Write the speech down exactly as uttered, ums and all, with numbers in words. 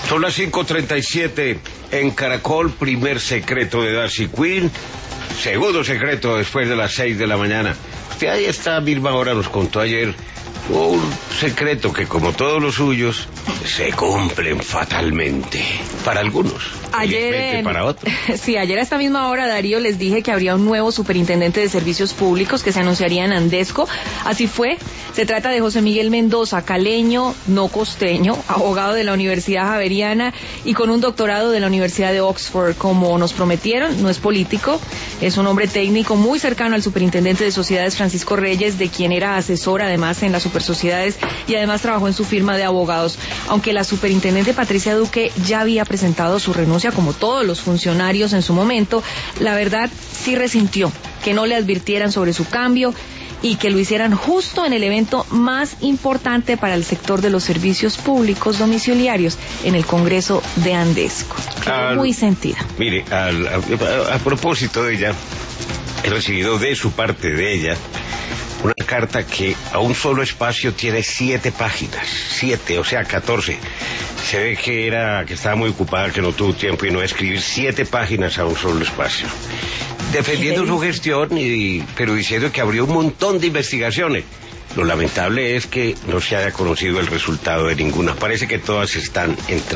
Son las cinco treinta y siete en Caracol, primer secreto de Darcy Quinn, segundo secreto después de las seis de la mañana. Usted ahí está, misma hora nos contó ayer un secreto que, como todos los suyos, se cumplen fatalmente para algunos, ayer en, para otros. Sí, ayer a esta misma hora, Darío, les dije que habría un nuevo superintendente de servicios públicos que se anunciaría en Andesco. Así fue. Se trata de José Miguel Mendoza, caleño, no costeño, abogado de la Universidad Javeriana y con un doctorado de la Universidad de Oxford. Como nos prometieron, no es político, es un hombre técnico muy cercano al superintendente de sociedades Francisco Reyes, de quien era asesor además en las supersociedades y además trabajó en su firma de abogados. Aunque la superintendente Patricia Duque ya había presentado su renuncia, como todos los funcionarios en su momento, la verdad sí resintió que no le advirtieran sobre su cambio y que lo hicieran justo en el evento más importante para el sector de los servicios públicos domiciliarios, en el Congreso de Andesco. Quedó muy sentida. Mire, al, a, a propósito de ella, he recibido de su parte, de ella, una carta que a un solo espacio tiene siete páginas, siete, o sea, catorce. Se ve que era, que estaba muy ocupada, que no tuvo tiempo y no escribir siete páginas a un solo espacio. Defendiendo su gestión, y, pero diciendo que habría un montón de investigaciones. Lo lamentable es que no se haya conocido el resultado de ninguna. Parece que todas están entre